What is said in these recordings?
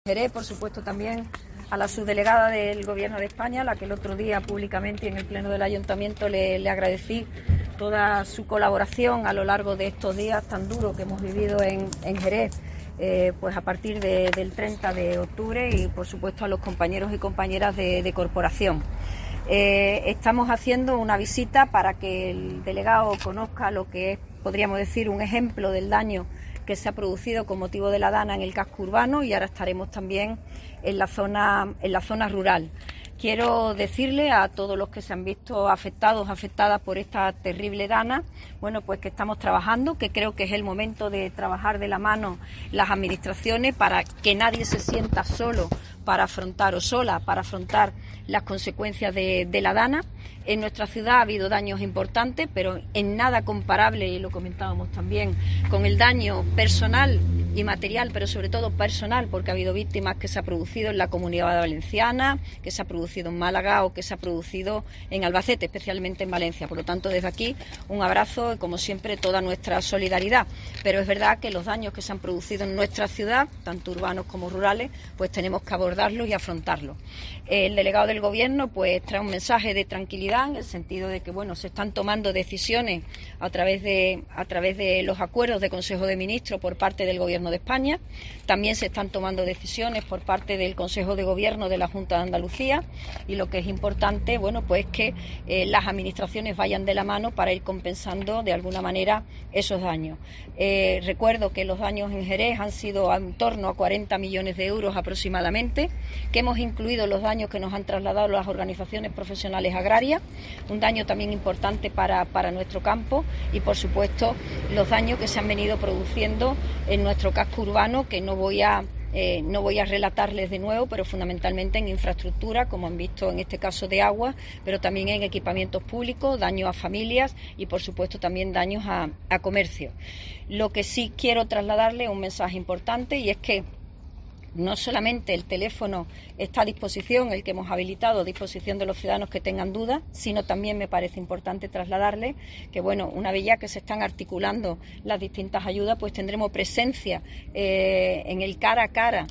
Jerez, por supuesto, también a la subdelegada del Gobierno de España, a la que el otro día públicamente en el Pleno del Ayuntamiento le agradecí toda su colaboración a lo largo de estos días tan duros que hemos vivido en Jerez, pues a partir del 30 de octubre y, por supuesto, a los compañeros y compañeras de corporación. Estamos haciendo una visita para que el delegado conozca lo que es, podríamos decir, un ejemplo del daño que se ha producido con motivo de la dana en el casco urbano, y ahora estaremos también en la zona rural. Quiero decirle a todos los que se han visto afectadas por esta terrible dana, bueno, pues que estamos trabajando, que creo que es el momento de trabajar de la mano las administraciones para que nadie se sienta solo para afrontar o sola para afrontar las consecuencias de la dana. En nuestra ciudad ha habido daños importantes, pero en nada comparable, y lo comentábamos también, con el daño personal y material, pero sobre todo personal, porque ha habido víctimas que se ha producido en la Comunidad Valenciana, que se ha producido en Málaga o que se ha producido en Albacete, especialmente en Valencia. Por lo tanto, desde aquí un abrazo y, como siempre, toda nuestra solidaridad. Pero es verdad que los daños que se han producido en nuestra ciudad, tanto urbanos como rurales, pues tenemos que abordarlos y afrontarlos. El delegado del Gobierno pues trae un mensaje de tranquilidad, en el sentido de que, bueno, se están tomando decisiones a través de los acuerdos de Consejo de Ministros por parte del Gobierno de España. También se están tomando decisiones por parte del Consejo de Gobierno de la Junta de Andalucía, y lo que es importante, bueno, pues que las administraciones vayan de la mano para ir compensando de alguna manera esos daños. Recuerdo que los daños en Jerez han sido en torno a 40 millones de euros aproximadamente, que hemos incluido los daños que nos han trasladado las organizaciones profesionales agrarias, un daño también importante para nuestro campo, y por supuesto los daños que se han venido produciendo en nuestro casco urbano, que no voy a relatarles de nuevo, pero fundamentalmente en infraestructura, como han visto en este caso de agua, pero también en equipamientos públicos, daños a familias y, por supuesto, también daños a comercio. Lo que sí quiero trasladarle es un mensaje importante, y es que no solamente el teléfono está a disposición, el que hemos habilitado a disposición de los ciudadanos que tengan dudas, sino también me parece importante trasladarles que, bueno, una vez ya que se están articulando las distintas ayudas, pues tendremos presencia en el cara a cara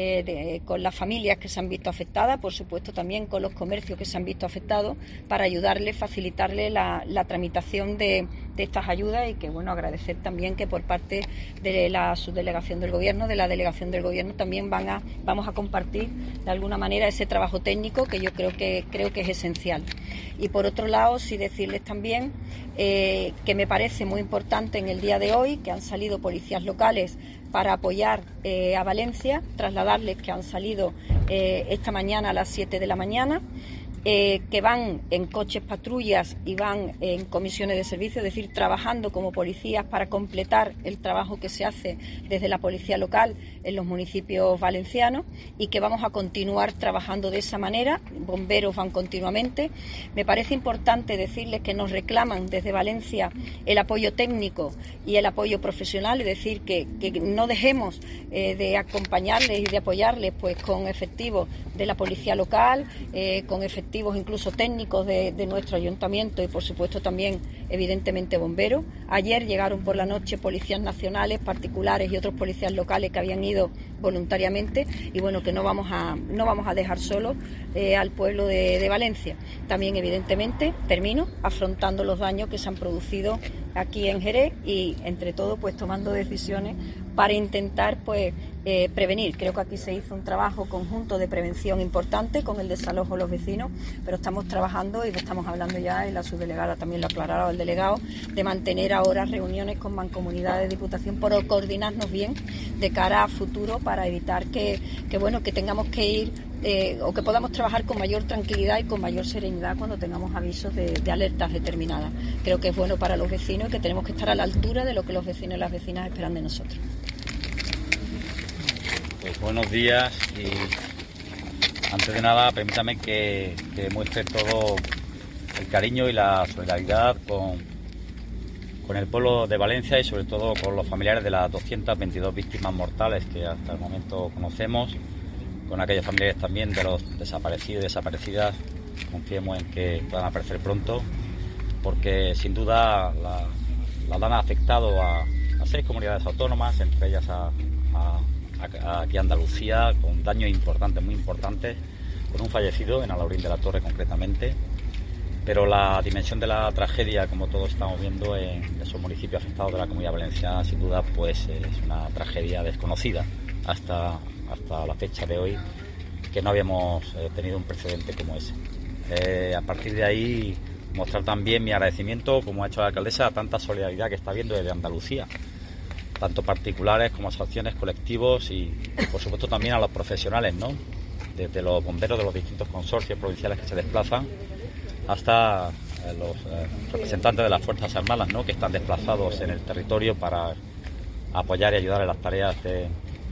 con las familias que se han visto afectadas, por supuesto también con los comercios que se han visto afectados, para ayudarles, facilitarles la tramitación de estas ayudas, y que, bueno, agradecer también que por parte de la subdelegación del Gobierno, de la delegación del Gobierno, también vamos a compartir de alguna manera ese trabajo técnico que yo creo que es esencial. Y por otro lado, sí decirles también que me parece muy importante en el día de hoy que han salido policías locales para apoyar a Valencia, trasladarles que han salido esta mañana a las 7 de la mañana, que van en coches patrullas y van en comisiones de servicio, es decir, trabajando como policías para completar el trabajo que se hace desde la policía local en los municipios valencianos, y que vamos a continuar trabajando de esa manera. Bomberos van continuamente. Me parece importante decirles que nos reclaman desde Valencia el apoyo técnico y el apoyo profesional, es decir, que no dejemos de acompañarles y de apoyarles pues con efectivos de la policía local, con efectivos incluso técnicos de nuestro ayuntamiento, y por supuesto también evidentemente bomberos. Ayer llegaron por la noche policías nacionales, particulares y otros policías locales que habían ido voluntariamente, y bueno, que no vamos a dejar solo al pueblo de Valencia. También evidentemente afrontando los daños que se han producido aquí en Jerez, y entre todo pues tomando decisiones para intentar pues prevenir. Creo que aquí se hizo un trabajo conjunto de prevención importante con el desalojo de los vecinos, pero estamos trabajando, y lo estamos hablando ya, y la subdelegada también lo ha aclarado el delegado, de mantener ahora reuniones con mancomunidades de Diputación por coordinarnos bien de cara a futuro, para evitar que tengamos que ir o que podamos trabajar con mayor tranquilidad y con mayor serenidad cuando tengamos avisos de alertas determinadas. Creo que es bueno para los vecinos y que tenemos que estar a la altura de lo que los vecinos y las vecinas esperan de nosotros. Pues buenos días, y antes de nada permítame que muestre todo el cariño y la solidaridad con el pueblo de Valencia, y sobre todo con los familiares de las 222 víctimas mortales que hasta el momento conocemos, con aquellos familiares también de los desaparecidos y desaparecidas. Confiemos en que puedan aparecer pronto, porque sin duda la dana ha afectado a 6 comunidades autónomas, entre ellas a aquí a Andalucía con daños importantes, muy importantes, con un fallecido en Alhaurín de la Torre concretamente. Pero la dimensión de la tragedia, como todos estamos viendo en esos municipios afectados de la Comunidad Valenciana, sin duda, pues es una tragedia desconocida hasta la fecha de hoy, que no habíamos tenido un precedente como ese. A partir de ahí, mostrar también mi agradecimiento, como ha hecho la alcaldesa, a tanta solidaridad que está habiendo desde Andalucía, tanto particulares como asociaciones, colectivos y por supuesto también a los profesionales, ¿no? Desde los bomberos de los distintos consorcios provinciales que se desplazan hasta los representantes de las Fuerzas Armadas, ¿no?, que están desplazados en el territorio para apoyar y ayudar en las tareas de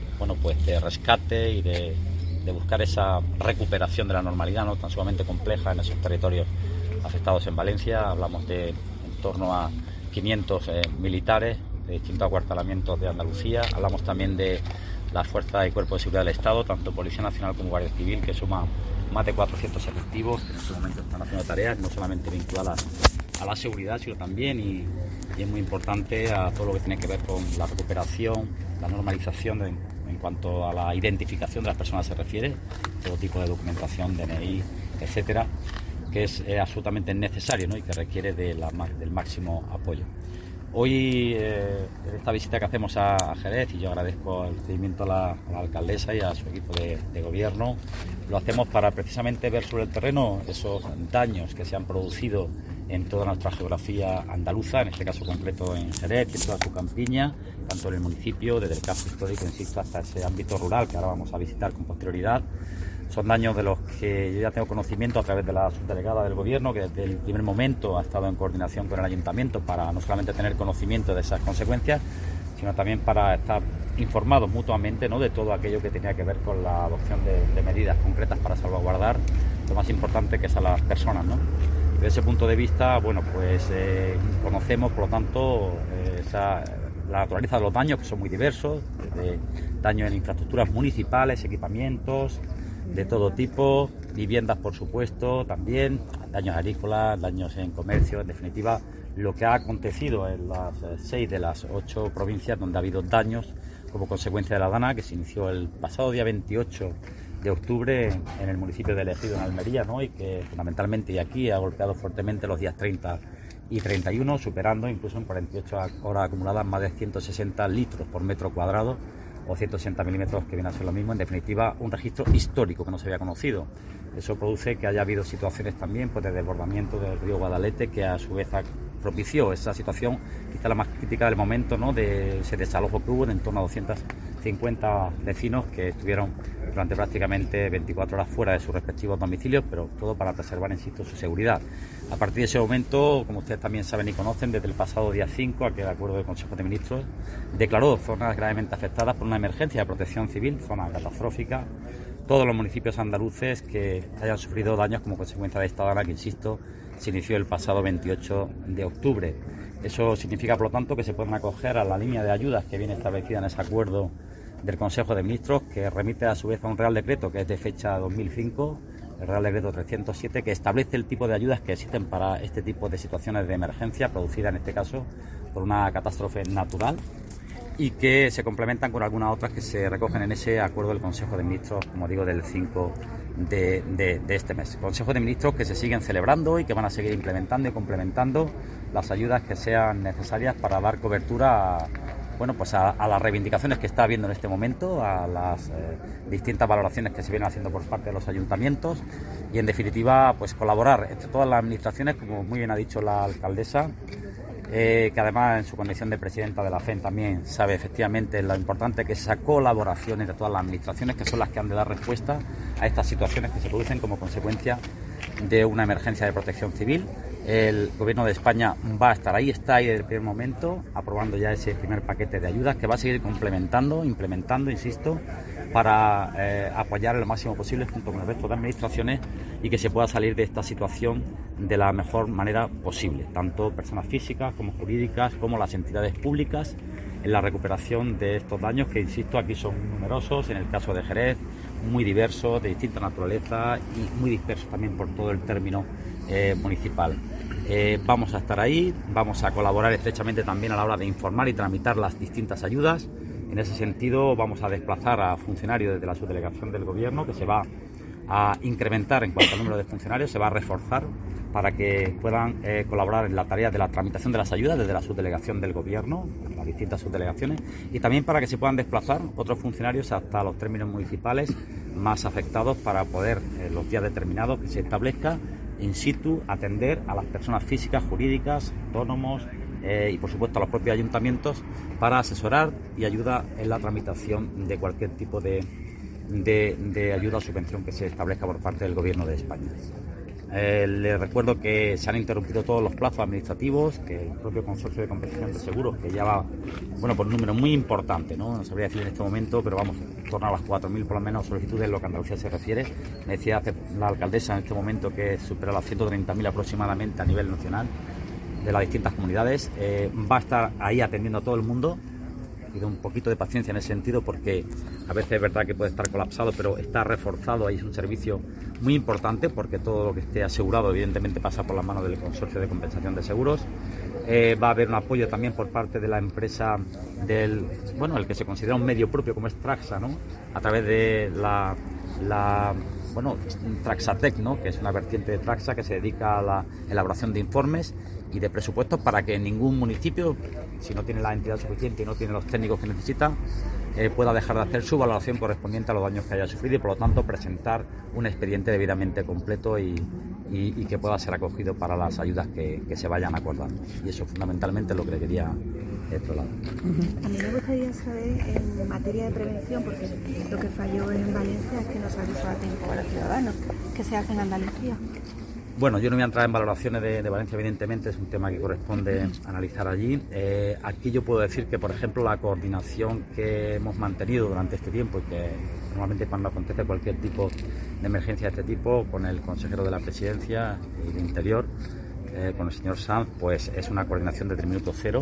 rescate y de buscar esa recuperación de la normalidad, ¿no?, tan sumamente compleja en esos territorios afectados en Valencia. Hablamos de en torno a 500 militares de distintos acuartelamientos de Andalucía. Hablamos también de las fuerzas y cuerpos de seguridad del Estado, tanto Policía Nacional como Guardia Civil, que suman más de 400 efectivos que en este momento están haciendo tareas no solamente vinculadas a la seguridad, sino también, y es muy importante, a todo lo que tiene que ver con la recuperación, la normalización en cuanto a la identificación de las personas se refiere, todo tipo de documentación, DNI, etcétera, que es absolutamente necesario, ¿no?, y que requiere del máximo apoyo. Hoy, en esta visita que hacemos a Jerez, y yo agradezco el seguimiento a la alcaldesa y a su equipo de gobierno, lo hacemos para precisamente ver sobre el terreno esos daños que se han producido en toda nuestra geografía andaluza, en este caso concreto en Jerez y en toda su campiña, tanto en el municipio, desde el casco histórico, insisto, hasta ese ámbito rural que ahora vamos a visitar con posterioridad. Son daños de los que yo ya tengo conocimiento a través de la subdelegada del Gobierno, que desde el primer momento ha estado en coordinación con el Ayuntamiento para no solamente tener conocimiento de esas consecuencias, sino también para estar informados mutuamente, ¿no?, de todo aquello que tenía que ver con la adopción de medidas concretas para salvaguardar lo más importante, que es a las personas, ¿no? Desde ese punto de vista, conocemos, por lo tanto, la naturaleza de los daños, que son muy diversos, desde daños en infraestructuras municipales, equipamientos de todo tipo, viviendas por supuesto, también daños agrícolas, daños en comercio, en definitiva lo que ha acontecido en las 6 de las 8 provincias donde ha habido daños como consecuencia de la dana, que se inició el pasado día 28 de octubre en el municipio de El Ejido, en Almería, ¿no?, y que fundamentalmente y aquí ha golpeado fuertemente los días 30 y 31, superando incluso en 48 horas acumuladas más de 160 litros por metro cuadrado, o 160 milímetros, que viene a ser lo mismo. En definitiva, un registro histórico que no se había conocido. Eso produce que haya habido situaciones también de desbordamiento del río Guadalete, que a su vez propició esa situación, quizá la más crítica del momento, ¿no?, de ese desalojo que hubo en torno a 250 vecinos que estuvieron durante prácticamente 24 horas fuera de sus respectivos domicilios, pero todo para preservar, insisto, su seguridad. A partir de ese momento, como ustedes también saben y conocen, desde el pasado día 5, aquel acuerdo del Consejo de Ministros declaró zonas gravemente afectadas por una emergencia de protección civil, zona catastrófica, todos los municipios andaluces que hayan sufrido daños como consecuencia de esta dana que, insisto, se inició el pasado 28 de octubre. Eso significa, por lo tanto, que se pueden acoger a la línea de ayudas que viene establecida en ese acuerdo del Consejo de Ministros, que remite a su vez a un Real Decreto que es de fecha 2005, el Real Decreto 307, que establece el tipo de ayudas que existen para este tipo de situaciones de emergencia producida en este caso por una catástrofe natural, y que se complementan con algunas otras que se recogen en ese acuerdo del Consejo de Ministros, como digo, del 5 de este mes. Consejo de Ministros que se siguen celebrando y que van a seguir implementando y complementando las ayudas que sean necesarias para dar cobertura a las reivindicaciones que está habiendo en este momento, a las distintas valoraciones que se vienen haciendo por parte de los ayuntamientos y, en definitiva, colaborar entre todas las administraciones, como muy bien ha dicho la alcaldesa, que además en su condición de presidenta de la FEN también sabe efectivamente lo importante que es esa colaboración entre todas las administraciones, que son las que han de dar respuesta a estas situaciones que se producen como consecuencia de una emergencia de protección civil. El Gobierno de España va a estar ahí, está ahí desde el primer momento, aprobando ya ese primer paquete de ayudas que va a seguir implementando, insisto, para apoyar lo máximo posible junto con el resto de administraciones y que se pueda salir de esta situación de la mejor manera posible, tanto personas físicas como jurídicas, como las entidades públicas, en la recuperación de estos daños que, insisto, aquí son numerosos, en el caso de Jerez, muy diversos, de distinta naturaleza y muy dispersos también por todo el término municipal. Vamos a estar ahí, vamos a colaborar estrechamente también a la hora de informar y tramitar las distintas ayudas En ese sentido, vamos a desplazar a funcionarios desde la subdelegación del Gobierno, que se va a incrementar en cuanto al número de funcionarios, se va a reforzar para que puedan colaborar en la tarea de la tramitación de las ayudas desde la subdelegación del Gobierno, las distintas subdelegaciones, y también para que se puedan desplazar otros funcionarios hasta los términos municipales más afectados para poder, en los días determinados que se establezca, in situ, atender a las personas físicas, jurídicas, autónomos y por supuesto a los propios ayuntamientos para asesorar y ayudar en la tramitación de cualquier tipo de ayuda o subvención que se establezca por parte del Gobierno de España. Les recuerdo que se han interrumpido todos los plazos administrativos, que el propio Consorcio de Compensación de Seguros, que ya va por un número muy importante, no sabría decir en este momento, pero vamos, en torno a las 4.000 por lo menos solicitudes en lo que a Andalucía se refiere. Me decía la alcaldesa en este momento que supera las 130.000 aproximadamente a nivel nacional de las distintas comunidades. Va a estar ahí atendiendo a todo el mundo. Pido un poquito de paciencia en ese sentido porque a veces es verdad que puede estar colapsado, pero está reforzado. Ahí es un servicio muy importante porque todo lo que esté asegurado evidentemente pasa por las manos del Consorcio de Compensación de Seguros. Va a haber un apoyo también por parte de la empresa el que se considera un medio propio como es Traxa, ¿no? A través de Traxatec, ¿no? Que es una vertiente de Traxa que se dedica a la elaboración de informes y de presupuestos para que ningún municipio, si no tiene la entidad suficiente y no tiene los técnicos que necesita, pueda dejar de hacer su valoración correspondiente a los daños que haya sufrido y por lo tanto presentar un expediente debidamente completo y que pueda ser acogido para las ayudas que se vayan acordando. Y eso fundamentalmente es lo que le quería trasladar. A mí me gustaría saber en materia de prevención, porque lo que falló en Valencia es que no se avisó a tiempo a los ciudadanos. ¿Qué se hace en Andalucía? Bueno, yo no voy a entrar en valoraciones de Valencia, evidentemente, es un tema que corresponde analizar allí. Aquí yo puedo decir que, por ejemplo, la coordinación que hemos mantenido durante este tiempo y que normalmente cuando acontece cualquier tipo de emergencia de este tipo, con el consejero de la Presidencia y de Interior, con el señor Sanz, pues es una coordinación desde el minuto cero,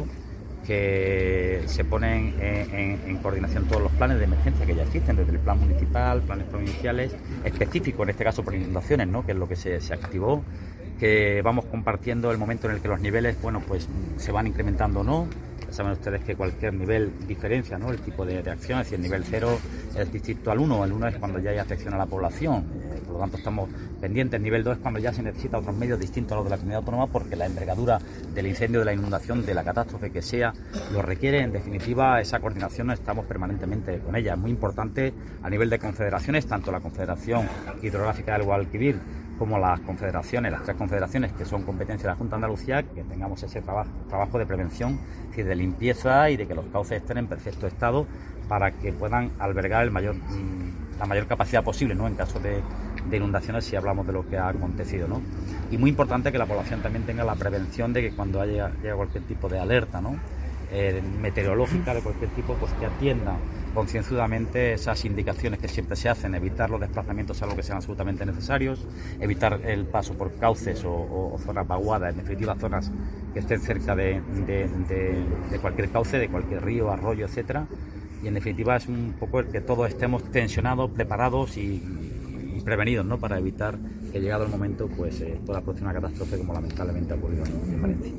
que se ponen en coordinación todos los planes de emergencia que ya existen, desde el plan municipal, planes provinciales, específicos en este caso por inundaciones, ¿no? Que es lo que se activó, que vamos compartiendo el momento en el que los niveles, se van incrementando o no. Ya saben ustedes que cualquier nivel diferencia, ¿no? El tipo de acción, es decir, el nivel 0 es distinto al 1, el 1 es cuando ya hay afección a la población, por lo tanto estamos pendientes, el nivel 2 es cuando ya se necesita otros medios distintos a los de la comunidad autónoma porque la envergadura del incendio, de la inundación, de la catástrofe que sea, lo requiere. En definitiva, esa coordinación estamos permanentemente con ella. Es muy importante a nivel de confederaciones, tanto la Confederación Hidrográfica del Guadalquivir como las confederaciones, las 3 confederaciones que son competencia de la Junta de Andalucía, que tengamos ese trabajo de prevención, es decir, de limpieza y de que los cauces estén en perfecto estado para que puedan albergar la mayor capacidad posible, ¿no? En caso de inundaciones, si hablamos de lo que ha acontecido, ¿no? Y muy importante que la población también tenga la prevención de que cuando haya cualquier tipo de alerta, ¿no? Meteorológica de cualquier tipo, pues que atienda concienzudamente esas indicaciones que siempre se hacen, evitar los desplazamientos salvo que sean absolutamente necesarios, evitar el paso por cauces o zonas vaguadas, en definitiva zonas que estén cerca de cualquier cauce, de cualquier río, arroyo, etcétera. Y en definitiva es un poco el que todos estemos tensionados, preparados y prevenidos, ¿no? Para evitar que llegado el momento pues pueda producir una catástrofe como lamentablemente ha ocurrido en Valencia.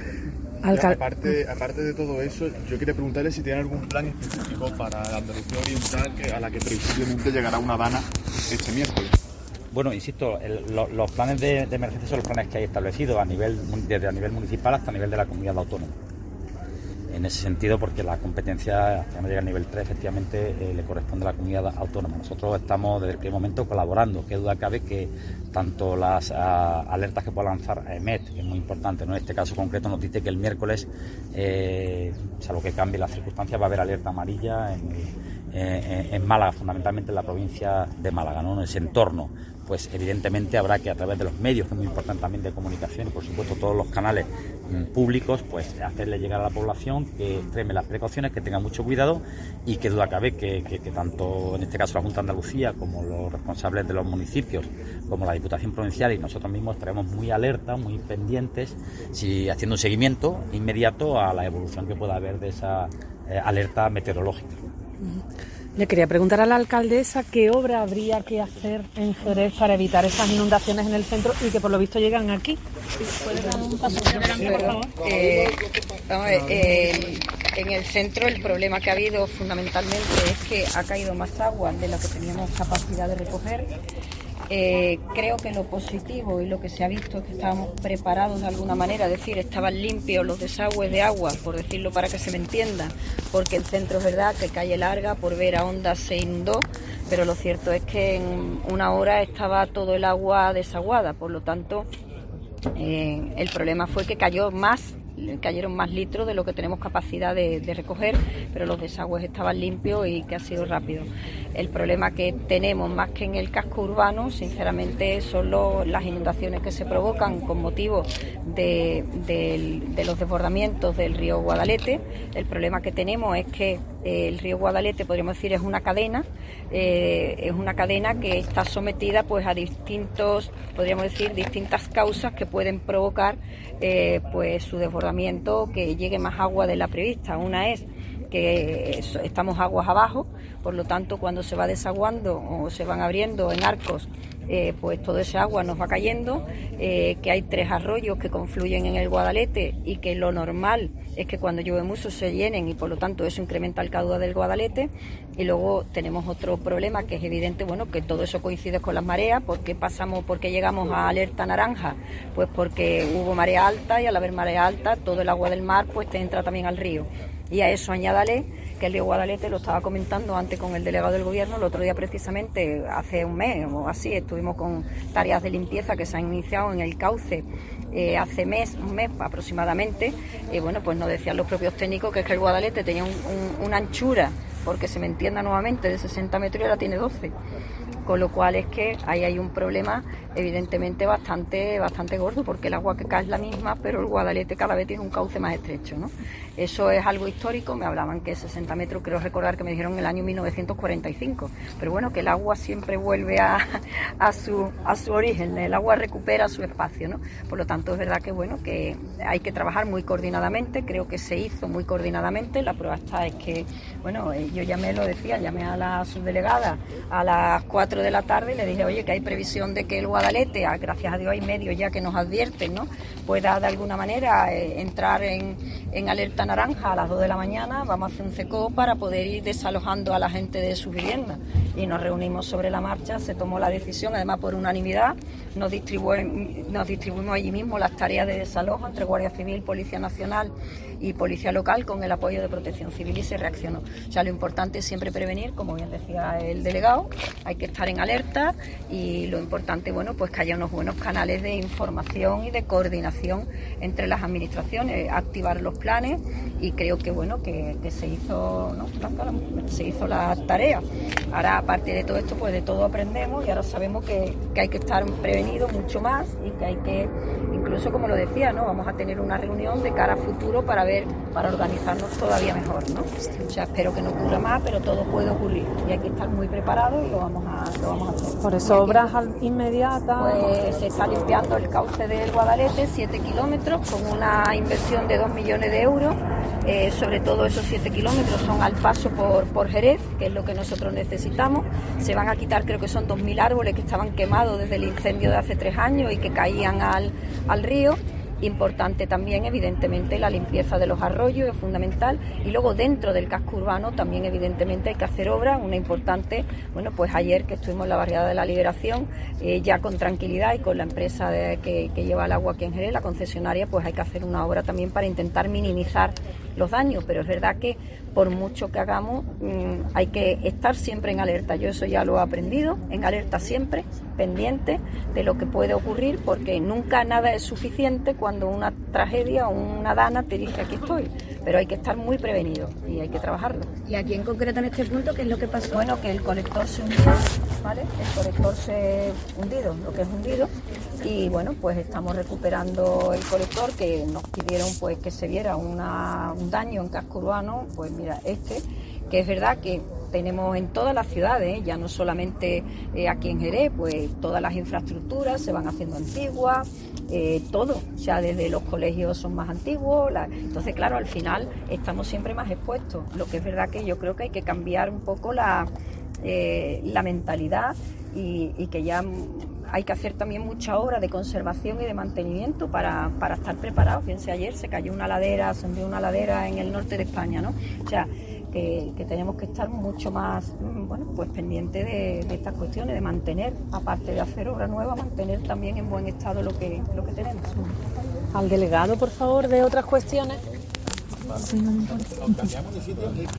Aparte de todo eso, yo quería preguntarle si tiene algún plan específico para la Andalucía Oriental a la que previsiblemente llegará una dana este miércoles. Bueno, insisto, los planes de emergencia son los planes que hay establecidos desde a nivel municipal hasta a nivel de la comunidad autónoma. En ese sentido, porque la competencia, hasta no llega al nivel 3, efectivamente le corresponde a la comunidad autónoma. Nosotros estamos desde el primer momento colaborando. Qué duda cabe que tanto las alertas que pueda lanzar EMET, que es muy importante, ¿no? En este caso concreto nos dice que el miércoles, salvo que cambie las circunstancias, va a haber alerta amarilla en Málaga, fundamentalmente en la provincia de Málaga, ¿no? En ese entorno. Pues evidentemente habrá que a través de los medios, que es muy importante también de comunicación y por supuesto todos los canales públicos, pues hacerle llegar a la población que extreme las precauciones, que tenga mucho cuidado y que duda cabe que tanto en este caso la Junta de Andalucía como los responsables de los municipios, como la Diputación Provincial y nosotros mismos estaremos muy alertas, muy pendientes, haciendo un seguimiento inmediato a la evolución que pueda haber de esa alerta meteorológica. Le quería preguntar a la alcaldesa qué obra habría que hacer en Jerez para evitar esas inundaciones en el centro y que por lo visto llegan aquí. ¿Puede dar un paso adelante, por favor? En el centro el problema que ha habido fundamentalmente es que ha caído más agua de la que teníamos capacidad de recoger. Creo que lo positivo y lo que se ha visto es que estábamos preparados de alguna manera, es decir, estaban limpios los desagües de agua, por decirlo para que se me entienda, porque el centro es verdad que Calle Larga por Vera Honda se inundó, pero lo cierto es que en una hora estaba todo el agua desaguada, por lo tanto el problema fue que cayeron más litros de lo que tenemos capacidad de recoger, pero los desagües estaban limpios y que ha sido rápido. El problema que tenemos más que en el casco urbano, sinceramente, son las inundaciones que se provocan con motivo de los desbordamientos del río Guadalete. El problema que tenemos es que el río Guadalete, podríamos decir, es una cadena que está sometida pues a distintas causas que pueden provocar pues su desbordamiento, que llegue más agua de la prevista. Una es que estamos aguas abajo, por lo tanto cuando se va desaguando o se van abriendo en arcos, pues todo ese agua nos va cayendo, que hay 3 arroyos que confluyen en el Guadalete y que lo normal es que cuando llueve mucho se llenen y por lo tanto eso incrementa el caudal del Guadalete. Y luego tenemos otro problema que es evidente, bueno, que todo eso coincide con las mareas. ¿Por qué llegamos a alerta naranja? Pues porque hubo marea alta y al haber marea alta todo el agua del mar pues te entra también al río. Y a eso añádale que el río Guadalete, lo estaba comentando antes con el delegado del gobierno, el otro día precisamente, hace un mes o así, estuvimos con tareas de limpieza que se han iniciado en el cauce hace un mes aproximadamente. Bueno, pues nos decían los propios técnicos que es que el Guadalete tenía una anchura, porque se me entienda nuevamente, de 60 metros y ahora tiene 12. Con lo cual es que ahí hay un problema evidentemente bastante gordo, porque el agua que cae es la misma, pero el Guadalete cada vez tiene un cauce más estrecho, ¿no? Eso es algo histórico. Me hablaban que 60 metros, creo recordar que me dijeron en el año 1945, pero bueno, que el agua siempre vuelve a su origen, el agua recupera su espacio, ¿no? Por lo tanto es verdad que bueno, que hay que trabajar muy coordinadamente. Creo que se hizo muy coordinadamente. La prueba está es que, bueno, yo llamé a la subdelegada a las 4 de la tarde y le dije, oye, que hay previsión de que el Guadalete, gracias a Dios hay medios ya que nos advierten, ¿no?, pueda de alguna manera entrar en alerta naranja a las 2 de la mañana. Vamos a hacer un CECO para poder ir desalojando a la gente de sus viviendas. Y nos reunimos sobre la marcha, se tomó la decisión, además por unanimidad, nos distribuimos allí mismo las tareas de desalojo entre Guardia Civil, Policía Nacional y Policía Local con el apoyo de Protección Civil, y se reaccionó. O sea, lo importante es siempre prevenir, como bien decía el delegado, hay que estar en alerta, y lo importante, bueno, pues que haya unos buenos canales de información y de coordinación entre las administraciones, activar los planes, y creo que bueno, que se hizo, ¿no?, se hizo la tarea. Ahora, aparte de todo esto, pues de todo aprendemos, y ahora sabemos que hay que estar prevenidos mucho más, y que hay que, incluso como lo decía, ¿no?, vamos a tener una reunión de cara a futuro para organizarnos todavía mejor, ¿no? O sea, espero que no ocurra más, pero todo puede ocurrir y hay que estar muy preparados, y lo vamos a hacer. Por eso, obras inmediatas. Pues se está limpiando el cauce del Guadalete, 7 kilómetros, con una inversión de 2 millones de euros. Sobre todo esos 7 kilómetros son al paso por Jerez, que es lo que nosotros necesitamos. Se van a quitar, creo que son 2.000 árboles que estaban quemados desde el incendio de hace 3 años y que caían al río. Importante también, evidentemente, la limpieza de los arroyos es fundamental, y luego dentro del casco urbano también evidentemente hay que hacer obras. Una importante, bueno, pues ayer que estuvimos en la barriada de la Liberación, ya con tranquilidad y con la empresa que lleva el agua aquí en Jerez, la concesionaria, pues hay que hacer una obra también para intentar minimizar los daños, pero es verdad que por mucho que hagamos hay que estar siempre en alerta. Yo eso ya lo he aprendido, en alerta siempre, pendiente de lo que puede ocurrir, porque nunca nada es suficiente cuando una tragedia o una dana te dice aquí estoy, pero hay que estar muy prevenido y hay que trabajarlo. ¿Y aquí en concreto en este punto qué es lo que pasó? Bueno, que el colector se hundió, ¿vale? El colector se hundido, lo que es hundido, y bueno, pues estamos recuperando el colector, que nos pidieron pues que se viera un daño en casco urbano, pues mira, que es verdad que tenemos en todas las ciudades, ya no solamente aquí en Jerez, pues todas las infraestructuras se van haciendo antiguas, todo, ya desde los colegios son más antiguos, entonces claro, al final estamos siempre más expuestos. Lo que es verdad que yo creo que hay que cambiar un poco la mentalidad y que ya hay que hacer también mucha obra de conservación y de mantenimiento para estar preparados. Fíjense, ayer se hundió una ladera en el norte de España, ¿no? O sea, que tenemos que estar mucho más pues pendientes de estas cuestiones, de mantener, aparte de hacer obra nueva, mantener también en buen estado lo que tenemos. Al delegado, por favor, de otras cuestiones.